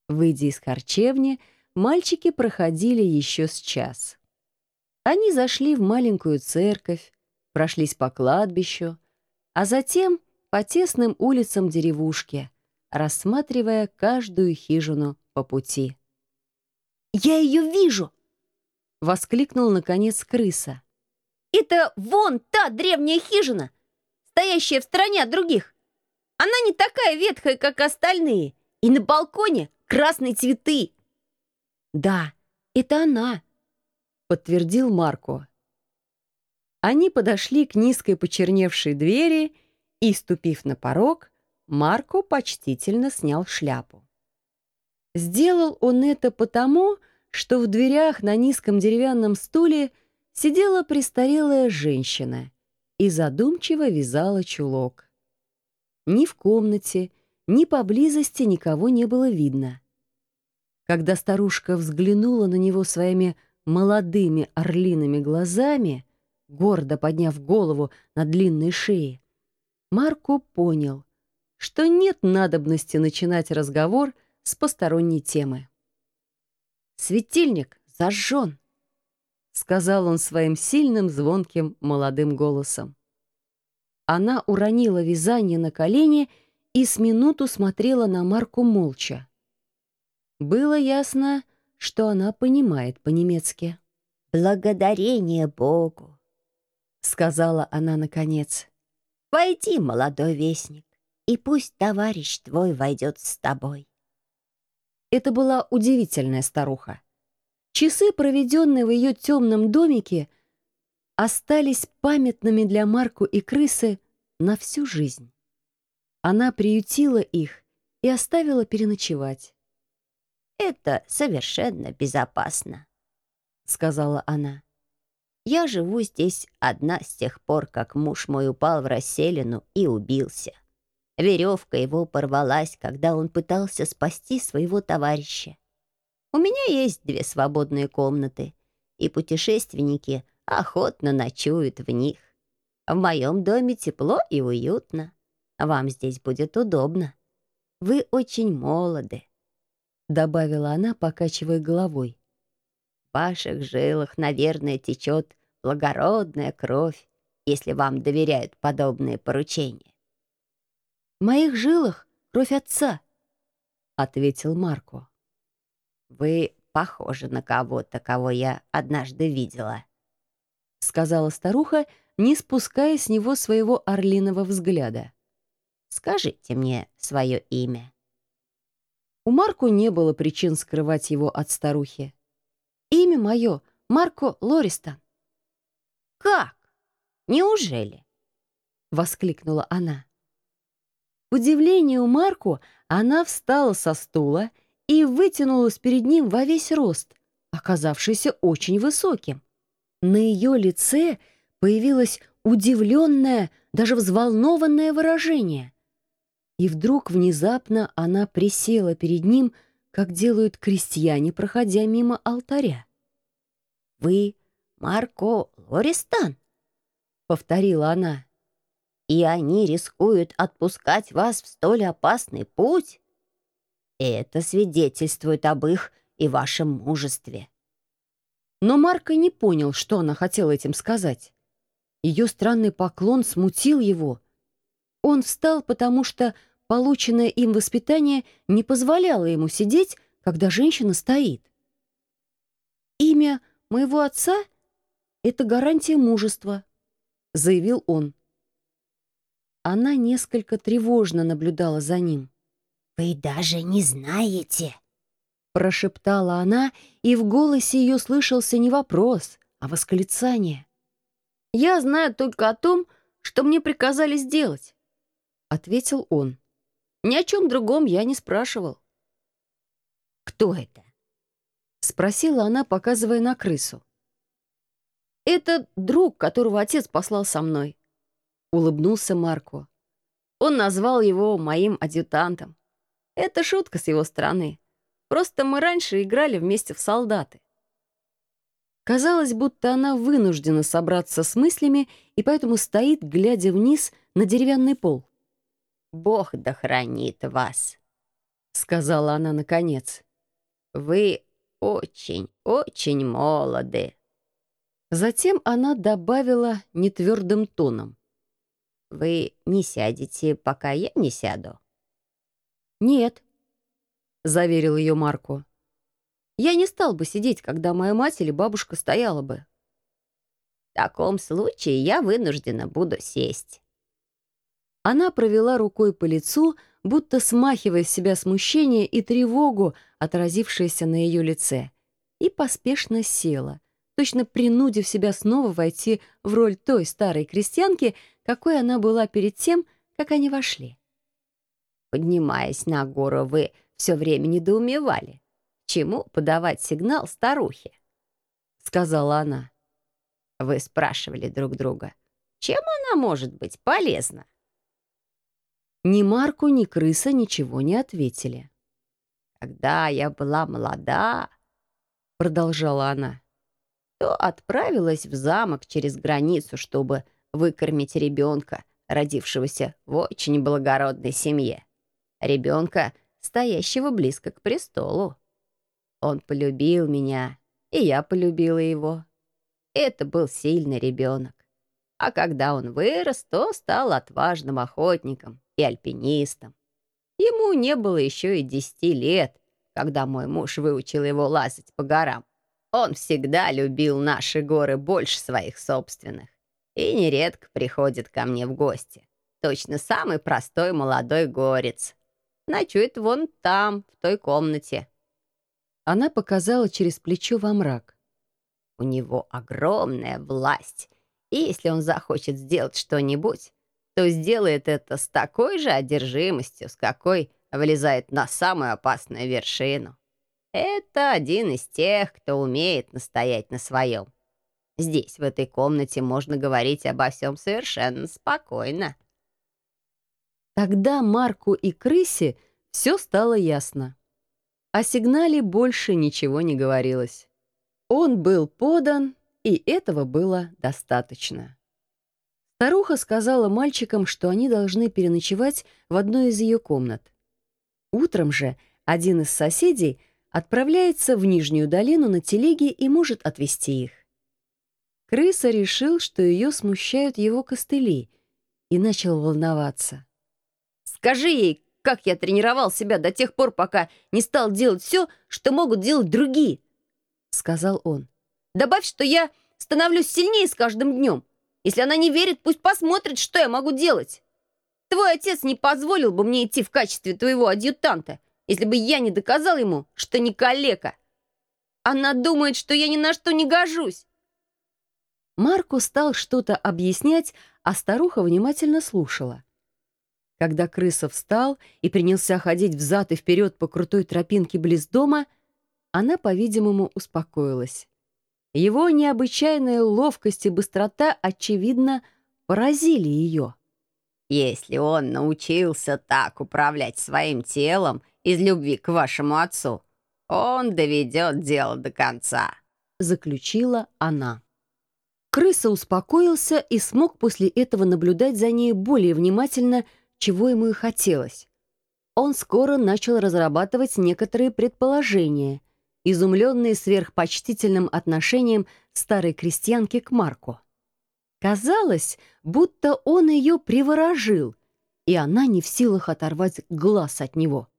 Выйдя из харчевни, мальчики проходили еще с час. Они зашли в маленькую церковь, прошлись по кладбищу, а затем по тесным улицам деревушки, рассматривая каждую хижину по пути. «Я ее вижу!» — воскликнул, наконец, крыса. «Это вон та древняя хижина, стоящая в стороне от других. Она не такая ветхая, как остальные, и на балконе красные цветы». «Да, это она», — подтвердил Марко. Они подошли к низкой почерневшей двери, и, ступив на порог, Марко почтительно снял шляпу. Сделал он это потому, что в дверях на низком деревянном стуле сидела престарелая женщина и задумчиво вязала чулок. Ни в комнате, ни поблизости никого не было видно. Когда старушка взглянула на него своими молодыми орлиными глазами, гордо подняв голову на длинной шее, Марко понял, что нет надобности начинать разговор с посторонней темы. «Светильник зажжен», — сказал он своим сильным, звонким, молодым голосом. Она уронила вязание на колени и с минуту смотрела на Марку молча. Было ясно, что она понимает по-немецки. «Благодарение Богу», — сказала она наконец. «Войди, молодой вестник, и пусть товарищ твой войдет с тобой». Это была удивительная старуха. Часы, проведенные в ее темном домике, остались памятными для Марку и крысы на всю жизнь. Она приютила их и оставила переночевать. «Это совершенно безопасно», — сказала она. «Я живу здесь одна с тех пор, как муж мой упал в расселину и убился. Веревка его порвалась, когда он пытался спасти своего товарища. У меня есть 2 свободные комнаты, и путешественники охотно ночуют в них. В моем доме тепло и уютно. Вам здесь будет удобно. Вы очень молоды», — добавила она, покачивая головой. «В ваших жилах, наверное, течет благородная кровь, если вам доверяют подобные поручения». «В моих жилах кровь отца», — ответил Марко. «Вы похожи на кого-то, кого я однажды видела», — сказала старуха, не спуская с него своего орлиного взгляда. «Скажите мне свое имя». У Марко не было причин скрывать его от старухи. «Имя мое — Марко Лористон». «Как? Неужели?» — воскликнула она. К удивлению Марко она встала со стула и вытянулась перед ним во весь рост, оказавшийся очень высоким. На ее лице появилось удивленное, даже взволнованное выражение. И вдруг внезапно она присела перед ним, как делают крестьяне, проходя мимо алтаря. «Вы Марко Лористон?» — повторила она. «И они рискуют отпускать вас в столь опасный путь? Это свидетельствует об их и вашем мужестве». Но Марко не понял, что она хотела этим сказать. Ее странный поклон смутил его. Он встал, потому что полученное им воспитание не позволяло ему сидеть, когда женщина стоит. «Имя моего отца — это гарантия мужества», — заявил он. Она несколько тревожно наблюдала за ним. «Вы даже не знаете», — прошептала она, и в голосе ее слышался не вопрос, а восклицание. «Я знаю только о том, что мне приказали сделать», — ответил он. «Ни о чем другом я не спрашивал». «Кто это?» — спросила она, показывая на крысу. «Это друг, которого отец послал со мной», — улыбнулся Марко. «Он назвал его моим адъютантом. Это шутка с его стороны. Просто мы раньше играли вместе в солдаты». Казалось, будто она вынуждена собраться с мыслями и поэтому стоит, глядя вниз на деревянный пол. «Бог да хранит вас», — сказала она наконец. «Вы очень, очень молоды». Затем она добавила нетвердым тоном. «Вы не сядете, пока я не сяду?» «Нет», — заверил ее Марко. «Я не стал бы сидеть, когда моя мать или бабушка стояла бы». «В таком случае я вынуждена буду сесть». Она провела рукой по лицу, будто смахивая с себя смущение и тревогу, отразившееся на ее лице, и поспешно села, точно принудив себя снова войти в роль той старой крестьянки, какой она была перед тем, как они вошли. «Поднимаясь на гору, вы все время недоумевали, чему подавать сигнал старухе?» — сказала она. «Вы спрашивали друг друга, чем она может быть полезна?» Ни Марку, ни крыса ничего не ответили. «Когда я была молода, — продолжала она, — то отправилась в замок через границу, чтобы выкормить ребенка, родившегося в очень благородной семье. Ребенка, стоящего близко к престолу. Он полюбил меня, и я полюбила его. Это был сильный ребенок. А когда он вырос, то стал отважным охотником и альпинистом. Ему не было еще и 10 лет, когда мой муж выучил его лазать по горам. Он всегда любил наши горы больше своих собственных и нередко приходит ко мне в гости. Точно самый простой молодой горец. Ночует вон там, в той комнате». Она показала через плечо во мрак. «У него огромная власть, и если он захочет сделать что-нибудь, то сделает это с такой же одержимостью, с какой влезает на самую опасную вершину. Это один из тех, кто умеет настоять на своем. Здесь, в этой комнате, можно говорить обо всем совершенно спокойно». Тогда Марку и крысе все стало ясно. О сигнале больше ничего не говорилось. Он был подан, и этого было достаточно. Старуха сказала мальчикам, что они должны переночевать в одной из ее комнат. Утром же один из соседей отправляется в Нижнюю долину на телеге и может отвезти их. Крыса решил, что ее смущают его костыли, и начал волноваться. «Скажи ей, как я тренировал себя до тех пор, пока не стал делать все, что могут делать другие», — сказал он. «Добавь, что я становлюсь сильнее с каждым днем. Если она не верит, пусть посмотрит, что я могу делать. Твой отец не позволил бы мне идти в качестве твоего адъютанта, если бы я не доказал ему, что не калека. Она думает, что я ни на что не гожусь». Марко стал что-то объяснять, а старуха внимательно слушала. Когда крыса встал и принялся ходить взад и вперед по крутой тропинке близ дома, она, по-видимому, успокоилась. Его необычайная ловкость и быстрота, очевидно, поразили ее. «Если он научился так управлять своим телом из любви к вашему отцу, он доведет дело до конца», — заключила она. Крыса успокоился и смог после этого наблюдать за ней более внимательно, чего ему и хотелось. Он скоро начал разрабатывать некоторые предположения, изумленные сверхпочтительным отношением старой крестьянки к Марку. Казалось, будто он ее приворожил, и она не в силах оторвать глаз от него.